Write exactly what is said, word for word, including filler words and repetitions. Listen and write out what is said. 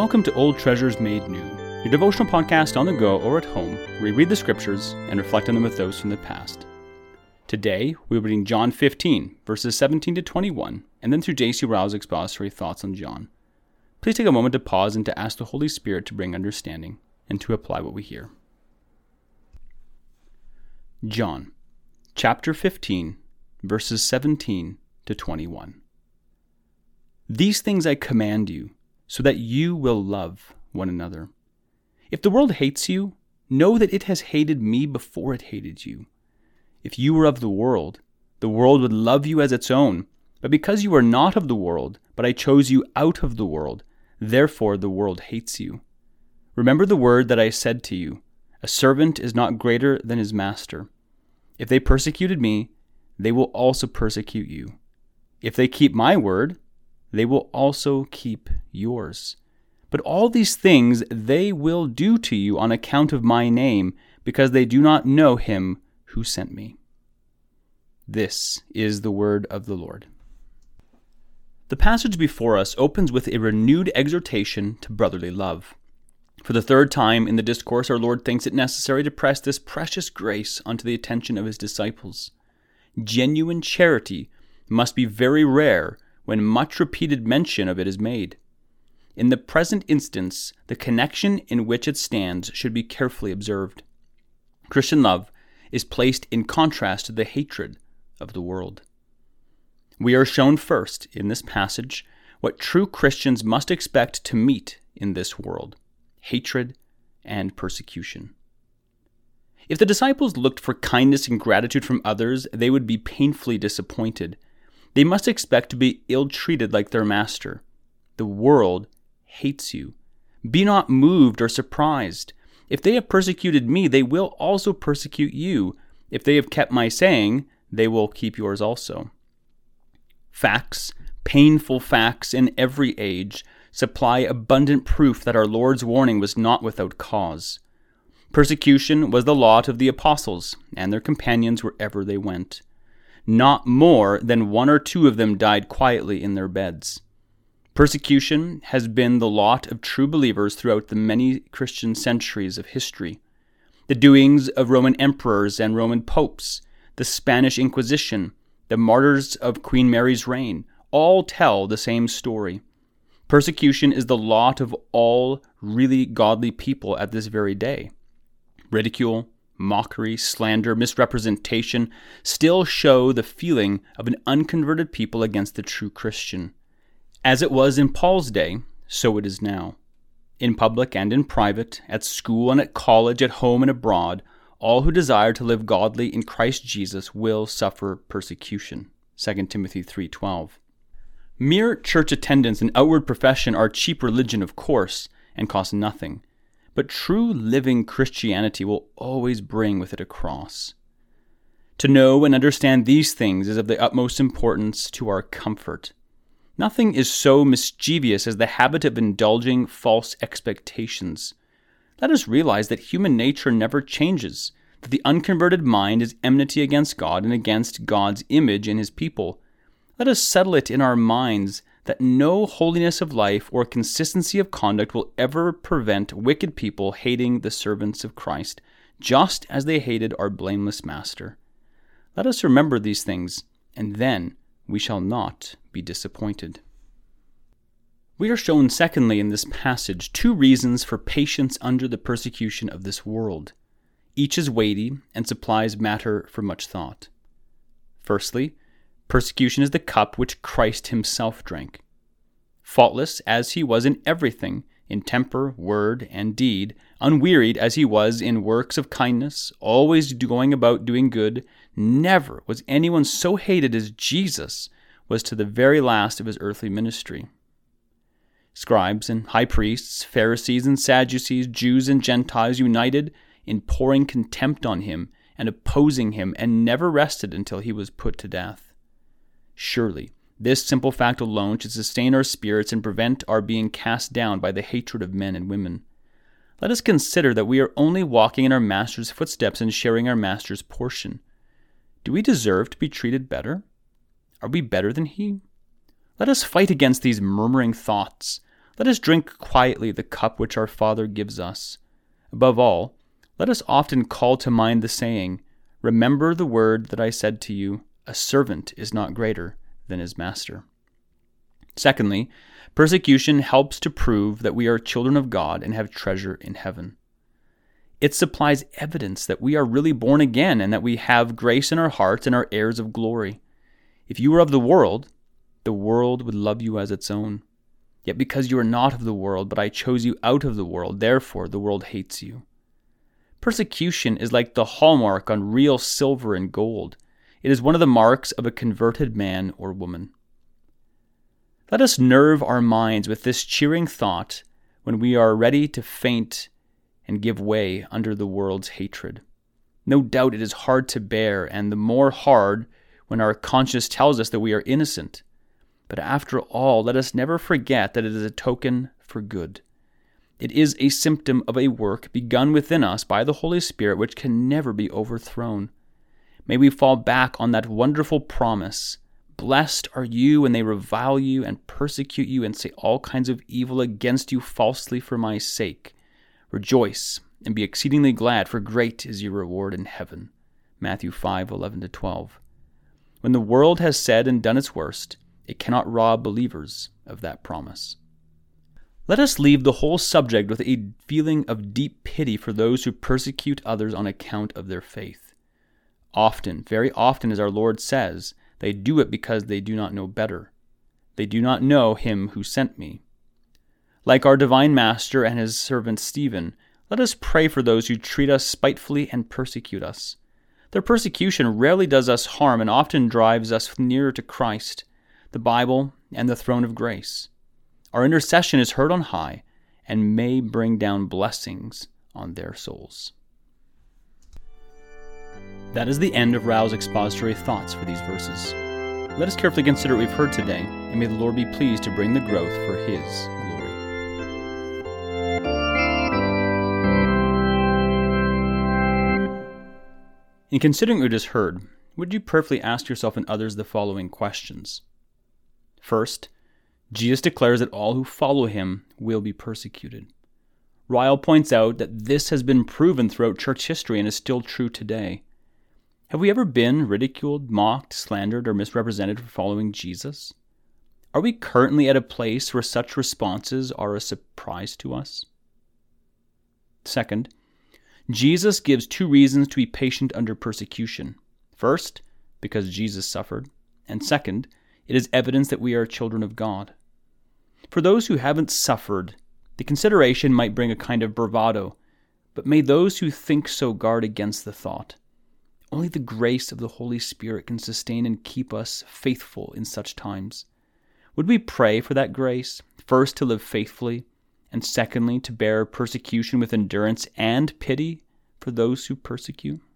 Welcome to Old Treasures Made New, your devotional podcast on the go or at home, where we read the scriptures and reflect on them with those from the past. Today, we're reading John fifteen, verses seventeen to twenty-one, and then through J C Ryle's expository thoughts on John. Please take a moment to pause and to ask the Holy Spirit to bring understanding and to apply what we hear. John, chapter fifteen, verses seventeen to twenty-one. These things I command you, so that you will love one another. If the world hates you, know that it has hated me before it hated you. If you were of the world, the world would love you as its own. But because you are not of the world, but I chose you out of the world, therefore the world hates you. Remember the word that I said to you, a servant is not greater than his master. If they persecuted me, they will also persecute you. If they keep my word, they will also keep yours. But all these things they will do to you on account of my name, because they do not know him who sent me. This is the word of the Lord. The passage before us opens with a renewed exhortation to brotherly love. For the third time in the discourse, our Lord thinks it necessary to press this precious grace onto the attention of his disciples. Genuine charity must be very rare when much repeated mention of it is made. In the present instance, the connection in which it stands should be carefully observed. Christian love is placed in contrast to the hatred of the world. We are shown first, in this passage, what true Christians must expect to meet in this world: hatred and persecution. If the disciples looked for kindness and gratitude from others, they would be painfully disappointed. They must expect to be ill-treated like their master. The world hates you. Be not moved or surprised. If they have persecuted me, they will also persecute you. If they have kept my saying, they will keep yours also. Facts, painful facts in every age, supply abundant proof that our Lord's warning was not without cause. Persecution was the lot of the apostles and their companions wherever they went. Not more than one or two of them died quietly in their beds. Persecution has been the lot of true believers throughout the many Christian centuries of history. The doings of Roman emperors and Roman popes, the Spanish Inquisition, the martyrs of Queen Mary's reign, all tell the same story. Persecution is the lot of all really godly people at this very day. Ridicule, mockery, slander, misrepresentation still show the feeling of an unconverted people against the true Christian. As it was in Paul's day, so it is now. In public and in private, at school and at college, at home and abroad, all who desire to live godly in Christ Jesus will suffer persecution. Second Timothy three twelve. Mere church attendance and outward profession are cheap religion, of course, and cost nothing. But true living Christianity will always bring with it a cross. To know and understand these things is of the utmost importance to our comfort. Nothing is so mischievous as the habit of indulging false expectations. Let us realize that human nature never changes, that the unconverted mind is enmity against God and against God's image in his people. Let us settle it in our minds that no holiness of life or consistency of conduct will ever prevent wicked people hating the servants of Christ, just as they hated our blameless Master. Let us remember these things, and then we shall not be disappointed. We are shown, secondly, in this passage, two reasons for patience under the persecution of this world. Each is weighty and supplies matter for much thought. Firstly, persecution is the cup which Christ himself drank. Faultless as he was in everything, in temper, word, and deed, unwearied as he was in works of kindness, always going about doing good, never was anyone so hated as Jesus was to the very last of his earthly ministry. Scribes and high priests, Pharisees and Sadducees, Jews and Gentiles united in pouring contempt on him and opposing him, and never rested until he was put to death. Surely, this simple fact alone should sustain our spirits and prevent our being cast down by the hatred of men and women. Let us consider that we are only walking in our Master's footsteps and sharing our Master's portion. Do we deserve to be treated better? Are we better than he? Let us fight against these murmuring thoughts. Let us drink quietly the cup which our Father gives us. Above all, let us often call to mind the saying, "Remember the word that I said to you, a servant is not greater than his master." Secondly, persecution helps to prove that we are children of God and have treasure in heaven. It supplies evidence that we are really born again and that we have grace in our hearts and are heirs of glory. If you were of the world, the world would love you as its own. Yet because you are not of the world, but I chose you out of the world, therefore the world hates you. Persecution is like the hallmark on real silver and gold. It is one of the marks of a converted man or woman. Let us nerve our minds with this cheering thought when we are ready to faint and give way under the world's hatred. No doubt it is hard to bear, and the more hard when our conscience tells us that we are innocent. But after all, let us never forget that it is a token for good. It is a symptom of a work begun within us by the Holy Spirit which can never be overthrown. May we fall back on that wonderful promise, "Blessed are you when they revile you and persecute you and say all kinds of evil against you falsely for my sake. Rejoice and be exceedingly glad, for great is your reward in heaven." Matthew five, eleven to twelve. When the world has said and done its worst, it cannot rob believers of that promise. Let us leave the whole subject with a feeling of deep pity for those who persecute others on account of their faith. Often, very often, as our Lord says, they do it because they do not know better. They do not know him who sent me. Like our divine Master and his servant Stephen, let us pray for those who treat us spitefully and persecute us. Their persecution rarely does us harm and often drives us nearer to Christ, the Bible, and the throne of grace. Our intercession is heard on high and may bring down blessings on their souls. That is the end of Rao's expository thoughts for these verses. Let us carefully consider what we've heard today, and may the Lord be pleased to bring the growth for his glory. In considering what you just heard, would you prayerfully ask yourself and others the following questions? First, Jesus declares that all who follow him will be persecuted. Ryle points out that this has been proven throughout church history and is still true today. Have we ever been ridiculed, mocked, slandered, or misrepresented for following Jesus? Are we currently at a place where such responses are a surprise to us? Second, Jesus gives two reasons to be patient under persecution. First, because Jesus suffered, and second, it is evidence that we are children of God. For those who haven't suffered, the consideration might bring a kind of bravado, but may those who think so guard against the thought. Only the grace of the Holy Spirit can sustain and keep us faithful in such times. Would we pray for that grace, first to live faithfully, and secondly to bear persecution with endurance and pity for those who persecute?